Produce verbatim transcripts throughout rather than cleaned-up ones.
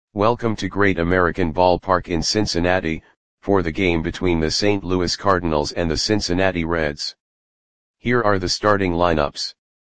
Welcome to Great American Ballpark in Cincinnati, for the game between the Saint Louis Cardinals and the Cincinnati Reds. Here are the starting lineups.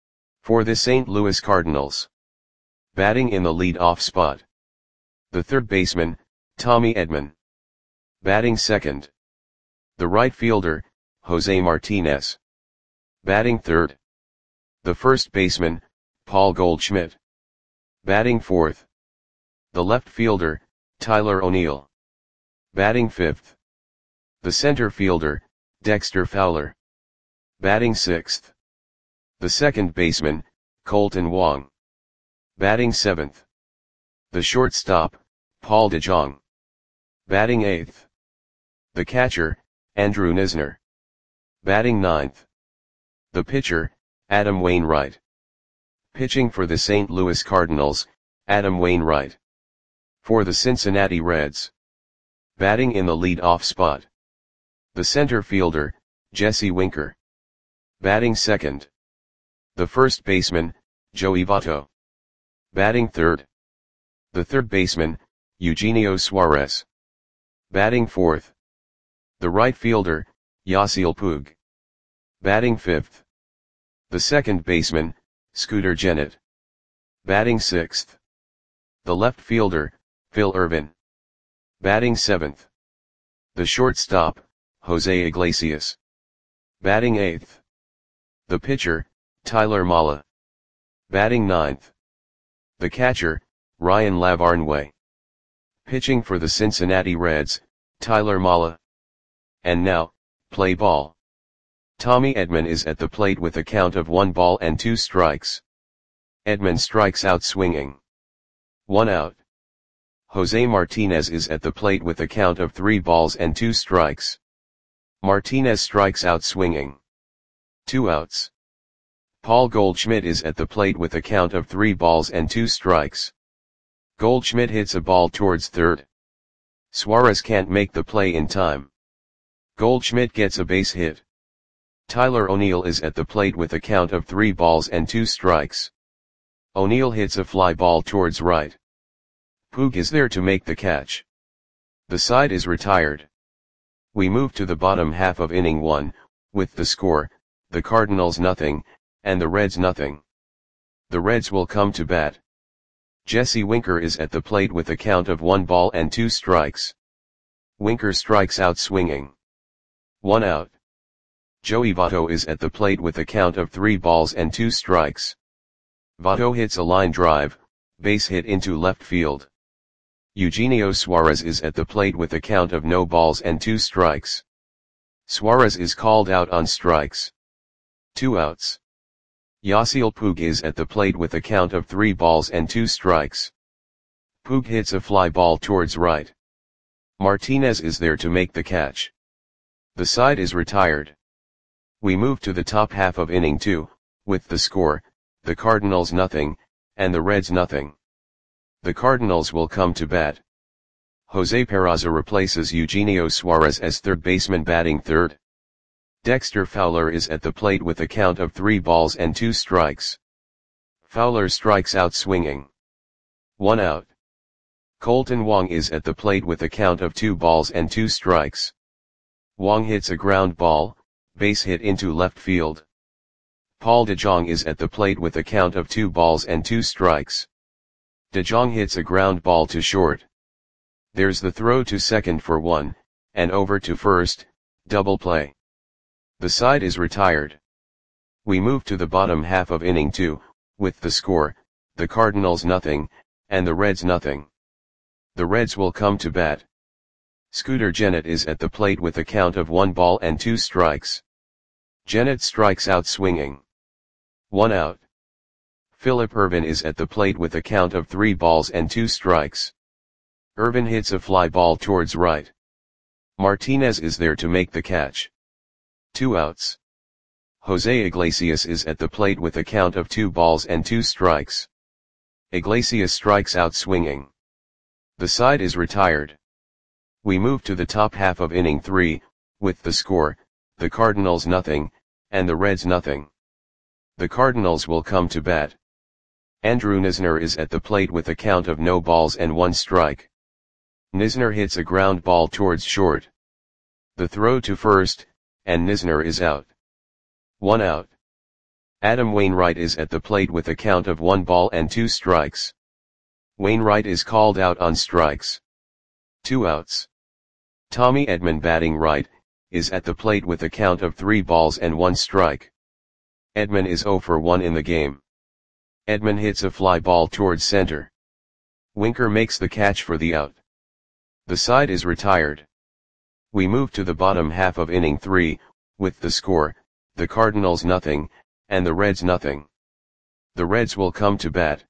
For the Saint Louis Cardinals. Batting in the lead-off spot. The third baseman, Tommy Edman. Batting second. The right fielder, Jose Martinez. Batting third. The first baseman, Paul Goldschmidt. Batting fourth. The left fielder, Tyler O'Neill. Batting fifth. The center fielder, Dexter Fowler. Batting sixth. The second baseman, Kolten Wong. Batting seventh. The shortstop, Paul DeJong. Batting eighth. The catcher, Andrew Knizner. Batting ninth. The pitcher, Adam Wainwright. Pitching for the Saint Louis Cardinals, Adam Wainwright. For the Cincinnati Reds. Batting in the lead-off spot. The center fielder, Jesse Winker. Batting second. The first baseman, Joey Votto. Batting third. The third baseman, Eugenio Suarez. Batting fourth. The right fielder, Yasiel Puig. Batting fifth. The second baseman, Scooter Gennett. Batting sixth. The left fielder, Phil Ervin. Batting seventh. The shortstop, Jose Iglesias. Batting eighth. The pitcher, Tyler Mahle. Batting ninth. The catcher, Ryan Lavarnway. Pitching for the Cincinnati Reds, Tyler Mahle. And now, play ball. Tommy Edman is at the plate with a count of one ball and two strikes. Edman strikes out swinging. One out. Jose Martinez is at the plate with a count of three balls and two strikes. Martinez strikes out swinging. Two outs. Paul Goldschmidt is at the plate with a count of three balls and two strikes. Goldschmidt hits a ball towards third. Suarez can't make the play in time. Goldschmidt gets a base hit. Tyler O'Neill is at the plate with a count of three balls and two strikes. O'Neill hits a fly ball towards right. Puig is there to make the catch. The side is retired. We move to the bottom half of inning one, with the score, the Cardinals nothing, and the Reds nothing. The Reds will come to bat. Jesse Winker is at the plate with a count of one ball and two strikes. Winker strikes out swinging. One out. Joey Votto is at the plate with a count of three balls and two strikes. Votto hits a line drive, base hit into left field. Eugenio Suarez is at the plate with a count of no balls and two strikes. Suarez is called out on strikes. Two outs. Yasiel Puig is at the plate with a count of three balls and two strikes. Puig hits a fly ball towards right. Martinez is there to make the catch. The side is retired. We move to the top half of inning two, with the score, the Cardinals nothing, and the Reds nothing. The Cardinals will come to bat. Jose Peraza replaces Eugenio Suarez as third baseman batting third. Dexter Fowler is at the plate with a count of three balls and two strikes. Fowler strikes out swinging. One out. Kolten Wong is at the plate with a count of two balls and two strikes. Wong hits a ground ball, base hit into left field. Paul DeJong is at the plate with a count of two balls and two strikes. DeJong hits a ground ball to short. There's the throw to second for one, and over to first, double play. The side is retired. We move to the bottom half of inning two, with the score, the Cardinals nothing, and the Reds nothing. The Reds will come to bat. Scooter Gennett is at the plate with a count of one ball and two strikes. Gennett strikes out swinging. One out. Phillip Ervin is at the plate with a count of three balls and two strikes. Ervin hits a fly ball towards right. Martinez is there to make the catch. Two outs. Jose Iglesias is at the plate with a count of two balls and two strikes. Iglesias strikes out swinging. The side is retired. We move to the top half of inning three, with the score, the Cardinals nothing, and the Reds nothing. The Cardinals will come to bat. Andrew Knizner is at the plate with a count of no balls and one strike. Knizner hits a ground ball towards short. The throw to first, and Knizner is out. One out. Adam Wainwright is at the plate with a count of one ball and two strikes. Wainwright is called out on strikes. Two outs. Tommy Edman batting right, is at the plate with a count of three balls and one strike. Edman is oh for one in the game. Edman hits a fly ball towards center. Winker makes the catch for the out. The side is retired. We move to the bottom half of inning three, with the score, the Cardinals nothing, and the Reds nothing. The Reds will come to bat.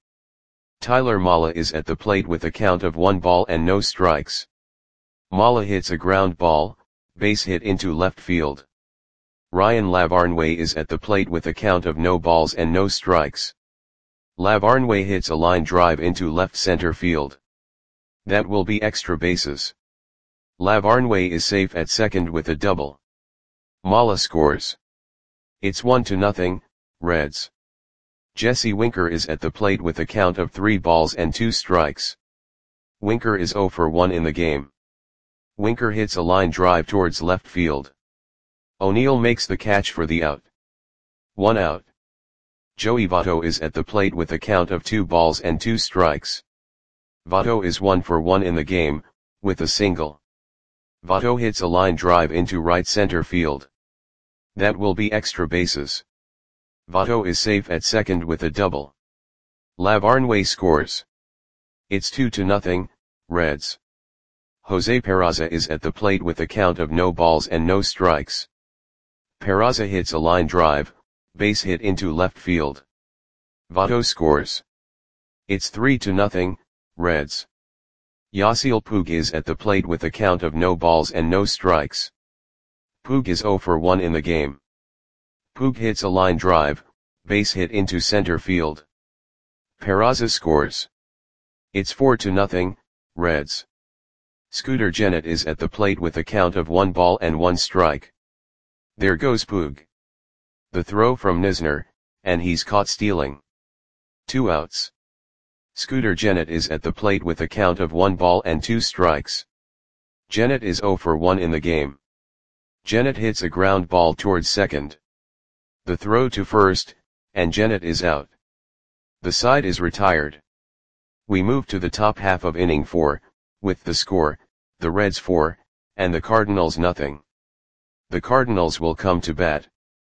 Tyler Mala is at the plate with a count of one ball and no strikes. Mala hits a ground ball, base hit into left field. Ryan Lavarnway is at the plate with a count of no balls and no strikes. Lavarnway hits a line drive into left center field. That will be extra bases. Lavarnway is safe at second with a double. Mala scores. It's one to nothing, Reds. Jesse Winker is at the plate with a count of three balls and two strikes. Winker is oh for one in the game. Winker hits a line drive towards left field. O'Neill makes the catch for the out. One out. Joey Votto is at the plate with a count of two balls and two strikes. Votto is one for one in the game, with a single. Votto hits a line drive into right center field. That will be extra bases. Votto is safe at second with a double. Lavarnway scores. It's two to nothing, Reds. Jose Peraza is at the plate with a count of no balls and no strikes. Peraza hits a line drive, base hit into left field. Votto scores. It's three to nothing, Reds. Yasiel Puig is at the plate with a count of no balls and no strikes. Puig is oh for one in the game. Puig hits a line drive, base hit into center field. Peraza scores. It's four to nothing, Reds. Scooter Gennett is at the plate with a count of one ball and one strike. There goes Puig. The throw from Knizner, and he's caught stealing. Two outs. Scooter Gennett is at the plate with a count of one ball and two strikes. Gennett is oh for one in the game. Gennett hits a ground ball towards second. The throw to first, and Gennett is out. The side is retired. We move to the top half of inning four, with the score, the Reds four, and the Cardinals nothing. The Cardinals will come to bat.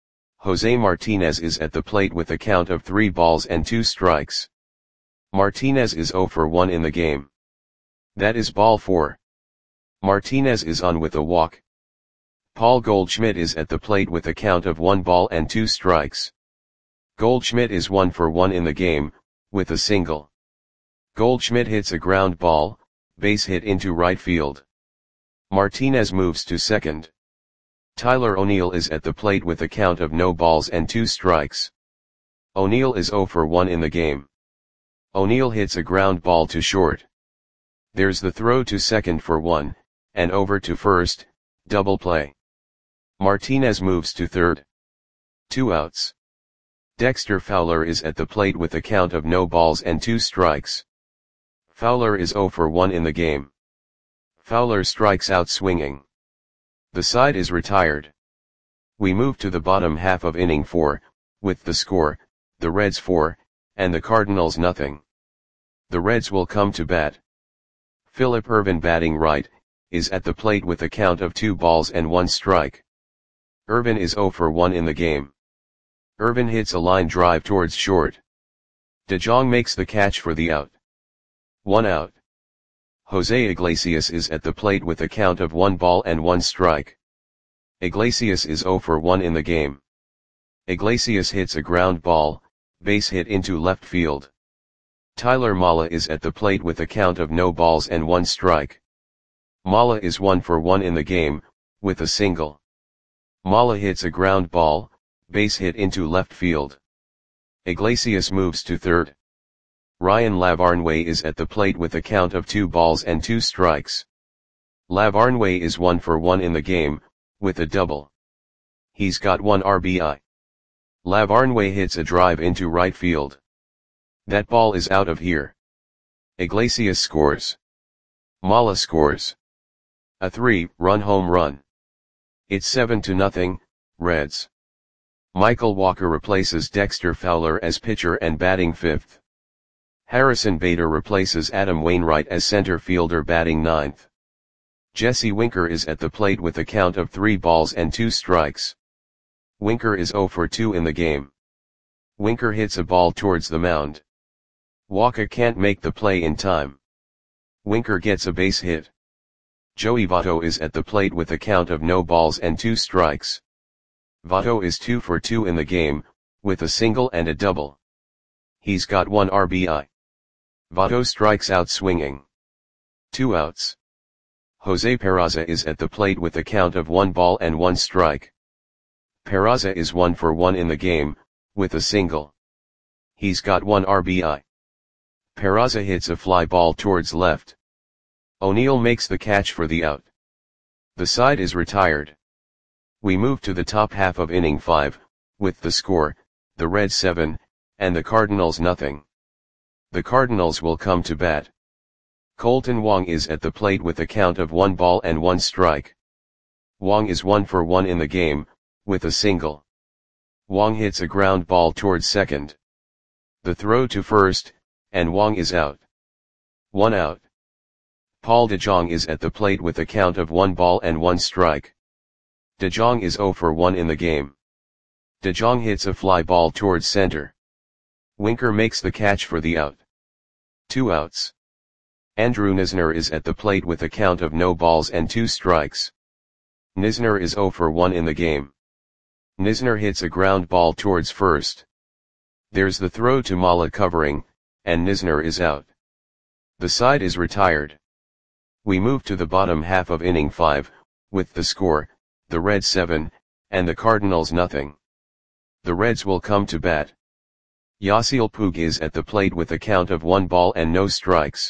Jose Martinez is at the plate with a count of three balls and two strikes. Martinez is oh for one in the game. That is ball four. Martinez is on with a walk. Paul Goldschmidt is at the plate with a count of one ball and two strikes. Goldschmidt is one for one in the game, with a single. Goldschmidt hits a ground ball, base hit into right field. Martinez moves to second. Tyler O'Neill is at the plate with a count of no balls and two strikes. O'Neill is oh for one in the game. O'Neill hits a ground ball to short. There's the throw to second for one, and over to first, double play. Martinez moves to third. Two outs. Dexter Fowler is at the plate with a count of no balls and two strikes. Fowler is oh for one in the game. Fowler strikes out swinging. The side is retired. We move to the bottom half of inning four, with the score, the Reds four, and the Cardinals nothing. The Reds will come to bat. Philip Ervin batting right, is at the plate with a count of two balls and one strike. Ervin is oh for one in the game. Ervin hits a line drive towards short. De Jong makes the catch for the out. One out. Jose Iglesias is at the plate with a count of one ball and one strike. Iglesias is oh for one in the game. Iglesias hits a ground ball, base hit into left field. Tyler Mala is at the plate with a count of no balls and one strike. Mala is one for one in the game, with a single. Mala hits a ground ball, base hit into left field. Iglesias moves to third. Ryan Lavarnway is at the plate with a count of two balls and two strikes. Lavarnway is one for one in the game, with a double. He's got one R B I. Lavarnway hits a drive into right field. That ball is out of here. Iglesias scores. Mala scores. A three-run home run. It's seven to nothing, Reds. Michael Walker replaces Dexter Fowler as pitcher and batting fifth. Harrison Bader replaces Adam Wainwright as center fielder batting ninth. Jesse Winker is at the plate with a count of three balls and two strikes. Winker is oh for two in the game. Winker hits a ball towards the mound. Walker can't make the play in time. Winker gets a base hit. Joey Votto is at the plate with a count of no balls and two strikes. Votto is two for two in the game, with a single and a double. He's got one R B I. Votto strikes out swinging. Two outs. Jose Peraza is at the plate with a count of one ball and one strike. Peraza is one for one in the game, with a single. He's got one R B I. Peraza hits a fly ball towards left. O'Neill makes the catch for the out. The side is retired. We move to the top half of inning five, with the score, the Reds seven, and the Cardinals nothing. The Cardinals will come to bat. Colton Wong is at the plate with a count of one ball and one strike. Wong is one for one in the game, with a single. Wong hits a ground ball towards second. The throw to first, and Wong is out. One out. Paul DeJong is at the plate with a count of one ball and one strike. DeJong is oh for one in the game. DeJong hits a fly ball towards center. Winker makes the catch for the out. Two outs. Andrew Knizner is at the plate with a count of no balls and two strikes. Knizner is oh for one in the game. Knizner hits a ground ball towards first. There's the throw to Mala covering, and Knizner is out. The side is retired. We move to the bottom half of inning five, with the score, the Reds seven, and the Cardinals nothing. The Reds will come to bat. Yasiel Puig is at the plate with a count of one ball and no strikes.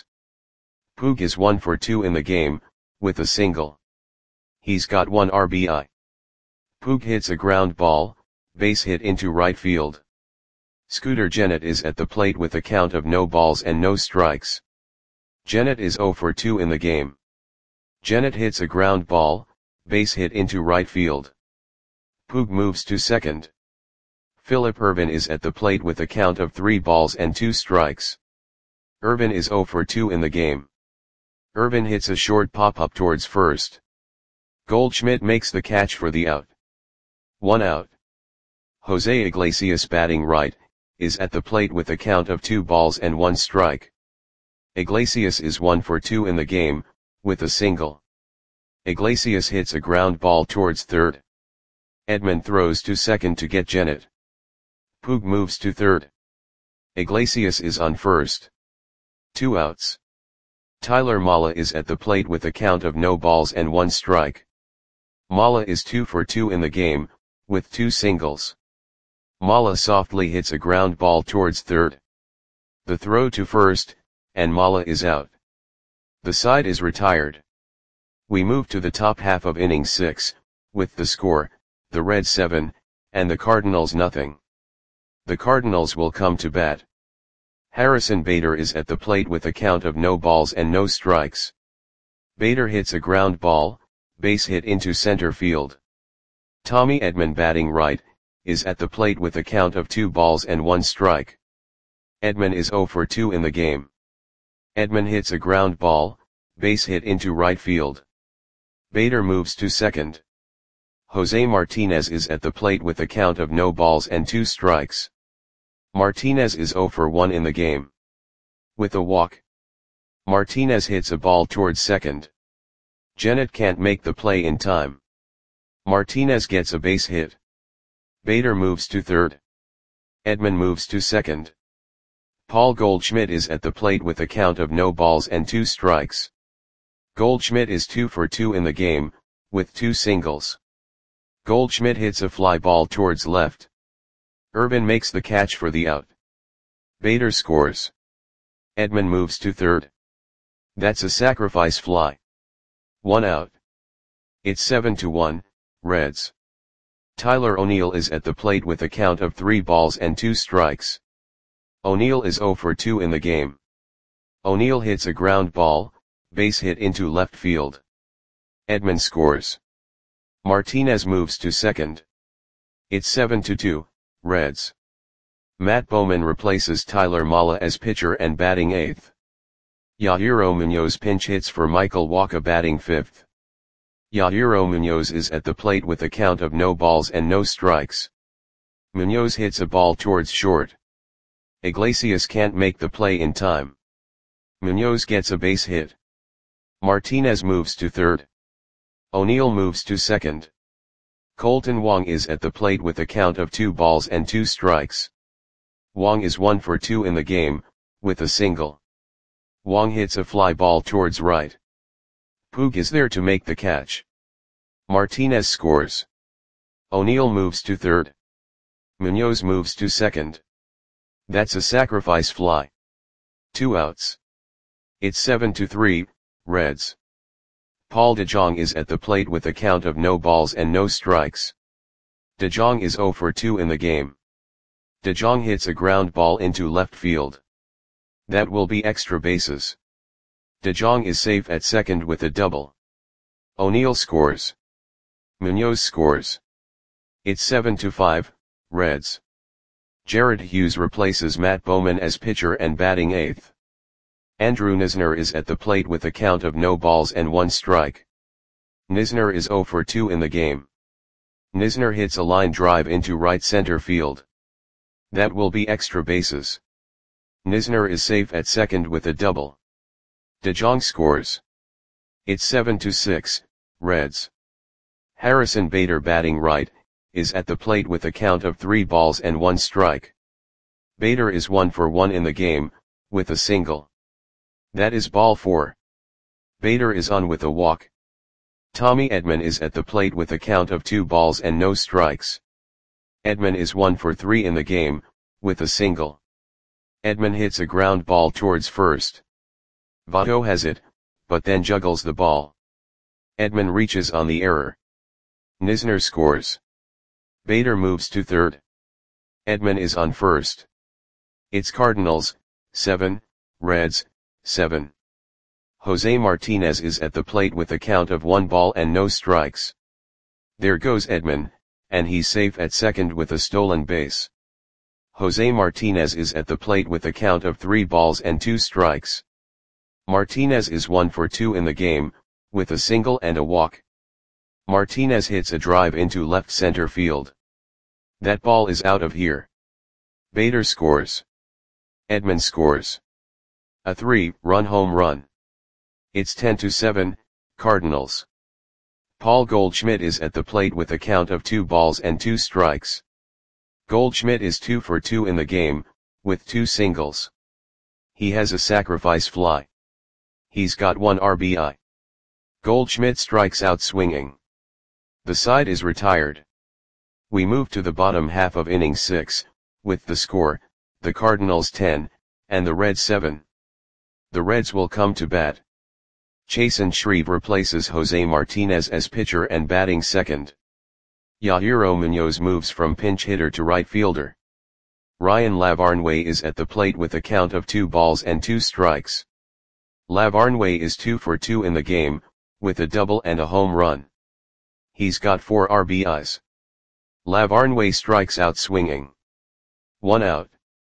Puig is one for two in the game, with a single. He's got one R B I. Puig hits a ground ball, base hit into right field. Scooter Gennett is at the plate with a count of no balls and no strikes. Gennett is oh for two in the game. Gennett hits a ground ball, base hit into right field. Puig moves to second. Phillip Ervin is at the plate with a count of three balls and two strikes. Ervin is oh for two in the game. Ervin hits a short pop-up towards first. Goldschmidt makes the catch for the out. One out. Jose Iglesias batting right, is at the plate with a count of two balls and one strike. Iglesias is one for two in the game, with a single. Iglesias hits a ground ball towards third. Edman throws to second to get Gennett. Puig moves to third. Iglesias is on first. Two outs. Tyler Mala is at the plate with a count of no balls and one strike. Mala is two for two in the game, with two singles. Mala softly hits a ground ball towards third. The throw to first, and Mala is out. The side is retired. We move to the top half of inning six, with the score, the Reds seven, and the Cardinals nothing. The Cardinals will come to bat. Harrison Bader is at the plate with a count of no balls and no strikes. Bader hits a ground ball, base hit into center field. Tommy Edman batting right, is at the plate with a count of two balls and one strike. Edman is oh for two in the game. Edman hits a ground ball, base hit into right field. Bader moves to second. Jose Martinez is at the plate with a count of no balls and two strikes. Martinez is oh for one in the game. With a walk. Martinez hits a ball towards second. Gennett can't make the play in time. Martinez gets a base hit. Bader moves to third. Edman moves to second. Paul Goldschmidt is at the plate with a count of no balls and two strikes. Goldschmidt is two for two in the game, with two singles. Goldschmidt hits a fly ball towards left. Ervin makes the catch for the out. Bader scores. Edman moves to third. That's a sacrifice fly. One out. It's seven to one, Reds. Tyler O'Neill is at the plate with a count of three balls and two strikes. O'Neill is zero for two in the game. O'Neill hits a ground ball, base hit into left field. Edman scores. Martinez moves to second. It's seven to two, Reds. Matt Bowman replaces Tyler Mala as pitcher and batting eighth. Yahairo Munoz pinch hits for Michael Wacha batting fifth. Yahairo Munoz is at the plate with a count of no balls and no strikes. Munoz hits a ball towards short. Iglesias can't make the play in time. Munoz gets a base hit. Martinez moves to third. O'Neill moves to second. Colton Wong is at the plate with a count of two balls and two strikes. Wong is one for two in the game, with a single. Wong hits a fly ball towards right. Puig is there to make the catch. Martinez scores. O'Neill moves to third. Munoz moves to second. That's a sacrifice fly. Two outs. It's seven to three, Reds. Paul DeJong is at the plate with a count of no balls and no strikes. DeJong is zero for two in the game. DeJong hits a ground ball into left field. That will be extra bases. DeJong is safe at second with a double. O'Neill scores. Munoz scores. It's seven to five, Reds. Jared Hughes replaces Matt Bowman as pitcher and batting eighth. Andrew Knizner is at the plate with a count of no balls and one strike. Knizner is zero for two in the game. Knizner hits a line drive into right center field. That will be extra bases. Knizner is safe at second with a double. DeJong scores. It's seven to six, Reds. Harrison Bader batting right, is at the plate with a count of three balls and one strike. Bader is one for one in the game, with a single. That is ball four. Bader is on with a walk. Tommy Edman is at the plate with a count of two balls and no strikes. Edman is one for three in the game, with a single. Edman hits a ground ball towards first. Votto has it, but then juggles the ball. Edman reaches on the error. Knizner scores. Bader moves to third. Edman is on first. It's Cardinals, seven, Reds, seven. Jose Martinez is at the plate with a count of one ball and no strikes. There goes Edman, and he's safe at second with a stolen base. Jose Martinez is at the plate with a count of three balls and two strikes. Martinez is one for two in the game, with a single and a walk. Martinez hits a drive into left center field. That ball is out of here. Bader scores. Edman scores. A three-run home run. It's ten to seven, Cardinals. Paul Goldschmidt is at the plate with a count of two balls and two strikes. Goldschmidt is two for two in the game, with two singles. He has a sacrifice fly. He's got one R B I. Goldschmidt strikes out swinging. The side is retired. We move to the bottom half of inning six, with the score, the Cardinals ten, and the Reds seven. The Reds will come to bat. Chasen Shreve replaces Jose Martinez as pitcher and batting second. Yahairo Munoz moves from pinch hitter to right fielder. Ryan Lavarnway is at the plate with a count of two balls and two strikes. Lavarnway is two for two in the game, with a double and a home run. He's got four R B Is. Lavarnway strikes out swinging. One out.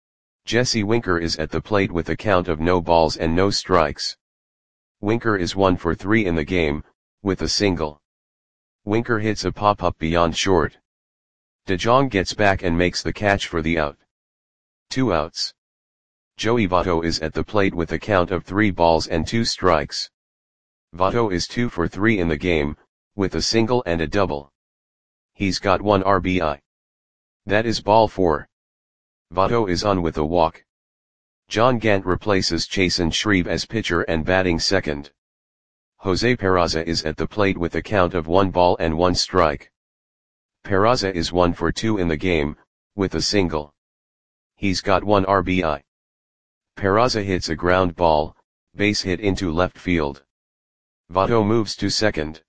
Jesse Winker is at the plate with a count of no balls and no strikes. Winker is one for three in the game, with a single. Winker hits a pop-up beyond short. DeJong gets back and makes the catch for the out. Two outs. Joey Votto is at the plate with a count of three balls and two strikes. Votto is two for three in the game, with a single and a double. He's got one R B I. That is ball four. Votto is on with a walk. John Gant replaces Chasen Shreve as pitcher and batting second. Jose Peraza is at the plate with a count of one ball and one strike. Peraza is one for two in the game, with a single. He's got one R B I. Peraza hits a ground ball, base hit into left field. Votto moves to second.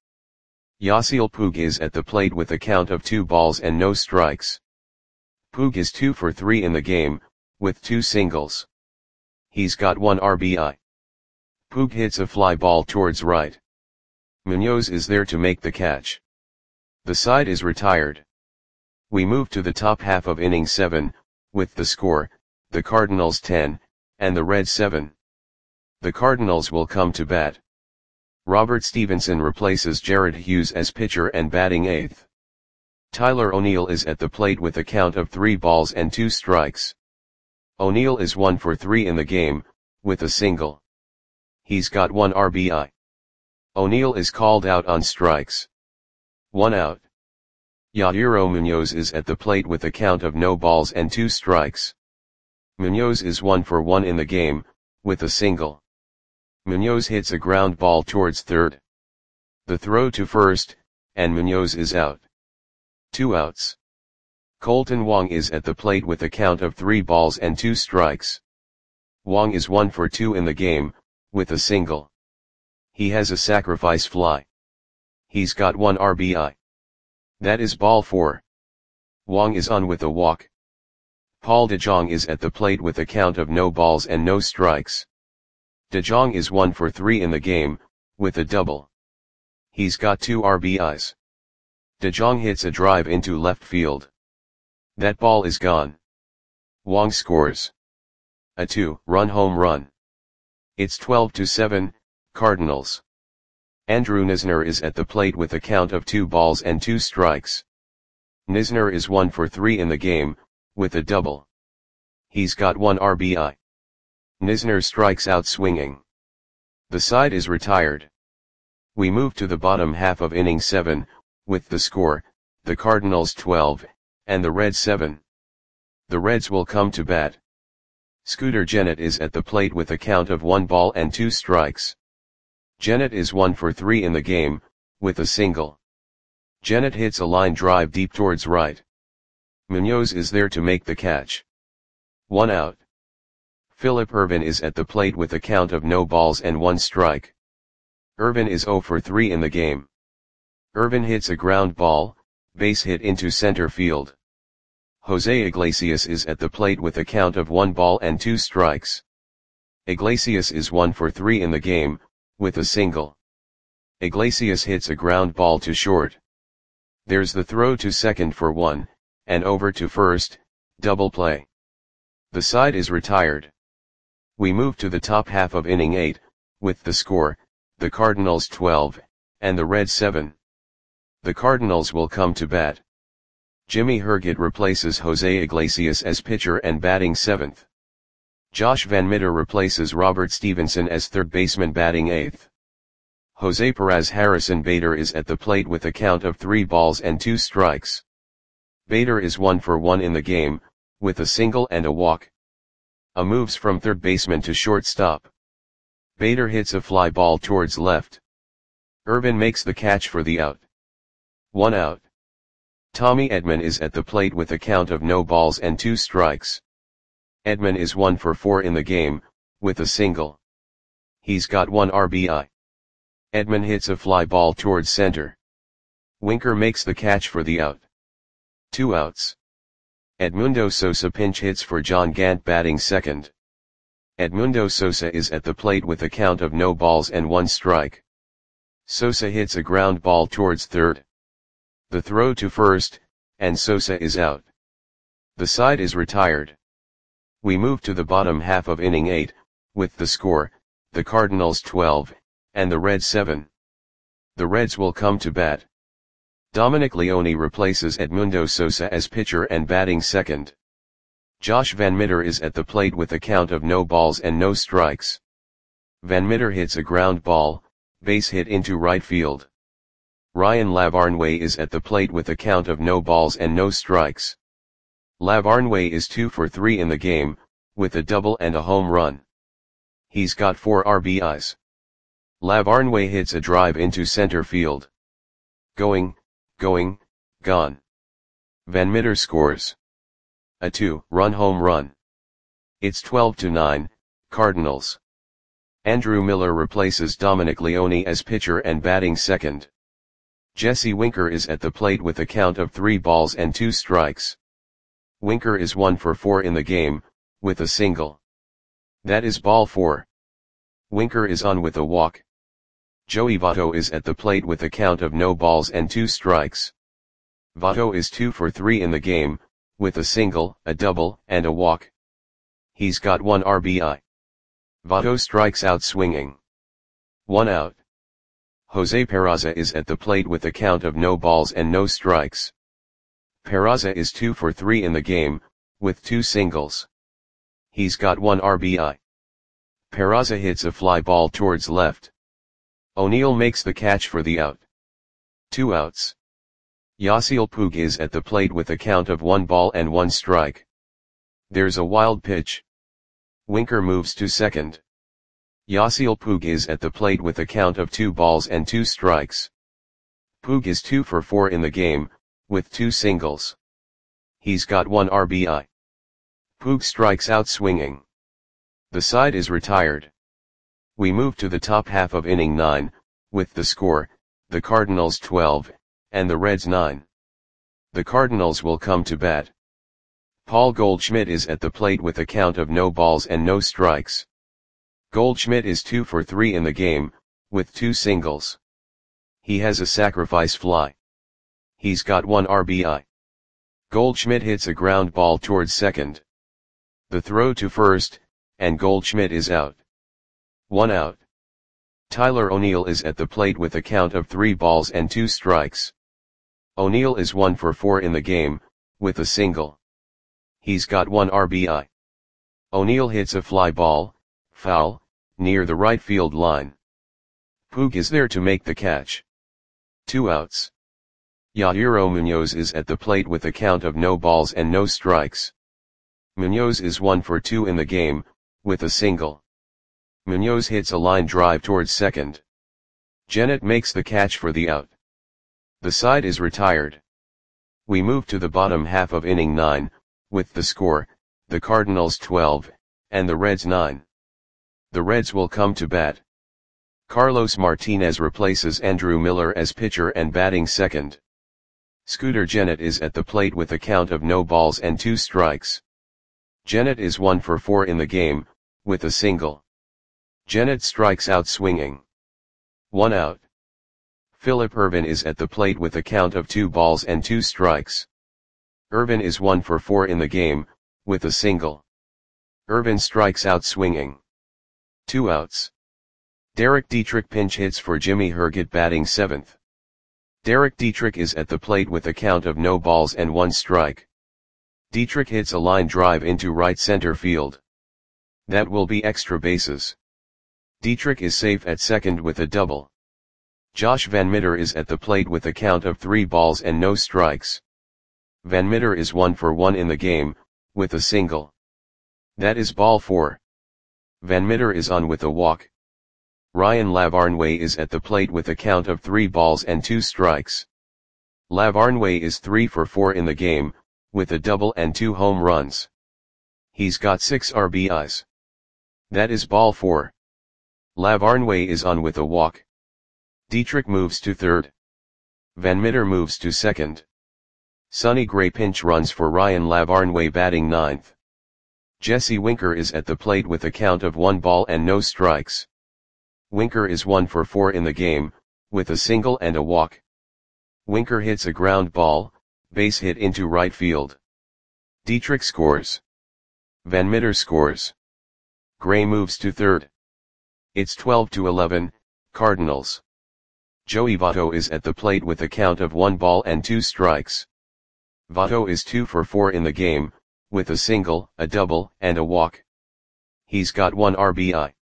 Yasiel Puig is at the plate with a count of two balls and no strikes. Puig is two for three in the game, with two singles. He's got one R B I. Puig hits a fly ball towards right. Munoz is there to make the catch. The side is retired. We move to the top half of inning seven, with the score, the Cardinals ten, and the Reds seven. The Cardinals will come to bat. Robert Stevenson replaces Jared Hughes as pitcher and batting eighth. Tyler O'Neill is at the plate with a count of three balls and two strikes. O'Neill is one for three in the game, with a single. He's got one R B I. O'Neill is called out on strikes. One out. Yadiro Munoz is at the plate with a count of no balls and two strikes. Munoz is one for one in the game, with a single. Munoz hits a ground ball towards third. The throw to first, and Munoz is out. Two outs. Colton Wong is at the plate with a count of three balls and two strikes. Wong is one for two in the game, with a single. He has a sacrifice fly. He's got one R B I. That is ball four. Wong is on with a walk. Paul DeJong is at the plate with a count of no balls and no strikes. DeJong is one for three in the game, with a double. He's got two R B Is. DeJong hits a drive into left field. That ball is gone. Wong scores a two-run home run. It's twelve to seven, Cardinals. Andrew Knizner is at the plate with a count of two balls and two strikes. Knizner is one for three in the game, with a double. He's got one R B I. Knizner strikes out swinging. The side is retired. We move to the bottom half of inning seven, with the score, the Cardinals twelve, and the Reds seven. The Reds will come to bat. Scooter Gennett is at the plate with a count of one ball and two strikes. Gennett is one for three in the game, with a single. Gennett hits a line drive deep towards right. Munoz is there to make the catch. One out. Phillip Ervin is at the plate with a count of no balls and one strike. Ervin is zero for three in the game. Ervin hits a ground ball, base hit into center field. Jose Iglesias is at the plate with a count of one ball and two strikes. Iglesias is one for three in the game, with a single. Iglesias hits a ground ball to short. There's the throw to second for one, and over to first, double play. The side is retired. We move to the top half of inning eight, with the score, the Cardinals twelve, and the Reds seven. The Cardinals will come to bat. Jimmy Herget replaces Jose Iglesias as pitcher and batting seventh. Josh Van Meter replaces Robert Stevenson as third baseman batting eighth. Jose Perez Harrison Bader is at the plate with a count of three balls and two strikes. Bader is one for one in the game, with a single and a walk. A moves from third baseman to shortstop. Bader hits a fly ball towards left. Ervin makes the catch for the out. One out. Tommy Edman is at the plate with a count of no balls and two strikes. Edman is one for four in the game, with a single. He's got one R B I. Edman hits a fly ball towards center. Winker makes the catch for the out. Two outs. Edmundo Sosa pinch hits for John Gant batting second. Edmundo Sosa is at the plate with a count of no balls and one strike. Sosa hits a ground ball towards third. The throw to first, and Sosa is out. The side is retired. We move to the bottom half of inning eight, with the score, the Cardinals twelve, and the Reds seven. The Reds will come to bat. Dominic Leone replaces Edmundo Sosa as pitcher and batting second. Josh Van Meter is at the plate with a count of no balls and no strikes. Van Meter hits a ground ball, base hit into right field. Ryan Lavarnway is at the plate with a count of no balls and no strikes. Lavarnway is two for three in the game, with a double and a home run. He's got four R B Is. Lavarnway hits a drive into center field. Going, going, gone. Van Meter scores a two-run home run. It's twelve to nine, Cardinals. Andrew Miller replaces Dominic Leone as pitcher and batting second. Jesse Winker is at the plate with a count of three balls and two strikes. Winker is one for four in the game, with a single. That is ball four. Winker is on with a walk. Joey Votto is at the plate with a count of no balls and two strikes. Votto is two for three in the game, with a single, a double, and a walk. He's got one R B I. Votto strikes out swinging. One out. Jose Peraza is at the plate with a count of no balls and no strikes. Peraza is two for three in the game, with two singles. He's got one R B I. Peraza hits a fly ball towards left. O'Neill makes the catch for the out. Two outs. Yasiel Puig is at the plate with a count of one ball and one strike. There's a wild pitch. Winker moves to second. Yasiel Puig is at the plate with a count of two balls and two strikes. Puig is two for four in the game, with two singles. He's got one R B I. Puig strikes out swinging. The side is retired. We move to the top half of inning nine, with the score, the Cardinals twelve, and the Reds nine. The Cardinals will come to bat. Paul Goldschmidt is at the plate with a count of no balls and no strikes. Goldschmidt is two for three in the game, with two singles. He has a sacrifice fly. He's got one R B I. Goldschmidt hits a ground ball towards second. The throw to first, and Goldschmidt is out. One out. Tyler O'Neill is at the plate with a count of three balls and two strikes. O'Neill is one for four in the game, with a single. He's got one R B I. O'Neill hits a fly ball, foul, near the right field line. Puig is there to make the catch. Two outs. Yairo Munoz is at the plate with a count of no balls and no strikes. Munoz is one for two in the game, with a single. Munoz hits a line drive towards second. Gennett makes the catch for the out. The side is retired. We move to the bottom half of inning nine, with the score, the Cardinals twelve, and the Reds nine. The Reds will come to bat. Carlos Martinez replaces Andrew Miller as pitcher and batting second. Scooter Gennett is at the plate with a count of no balls and two strikes. Gennett is one for four in the game, with a single. Gennett strikes out swinging. One out. Phillip Ervin is at the plate with a count of two balls and two strikes. Ervin is one for four in the game, with a single. Ervin strikes out swinging. Two outs. Derek Dietrich pinch hits for Jimmy Herget batting seventh. Derek Dietrich is at the plate with a count of no balls and one strike. Dietrich hits a line drive into right center field. That will be extra bases. Dietrich is safe at second with a double. Josh Van Meter is at the plate with a count of three balls and no strikes. Van Meter is one for one in the game, with a single. That is ball four. Van Meter is on with a walk. Ryan Lavarnway is at the plate with a count of three balls and two strikes. Lavarnway is three for four in the game, with a double and two home runs. He's got six R B Is. That is ball four. Lavarnway is on with a walk. Dietrich moves to third. Van Meter moves to second. Sonny Gray pinch runs for Ryan Lavarnway batting ninth. Jesse Winker is at the plate with a count of one ball and no strikes. Winker is one for four in the game, with a single and a walk. Winker hits a ground ball, base hit into right field. Dietrich scores. Van Meter scores. Gray moves to third. It's twelve to eleven, Cardinals. Joey Votto is at the plate with a count of one ball and two strikes. Votto is two for four in the game, with a single, a double, and a walk. He's got one R B I.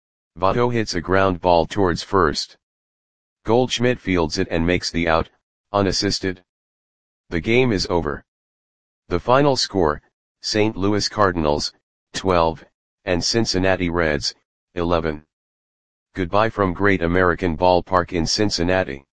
Votto hits a ground ball towards first. Goldschmidt fields it and makes the out, unassisted. The game is over. The final score, Saint Louis Cardinals, twelve, and Cincinnati Reds, eleven. Goodbye from Great American Ballpark in Cincinnati.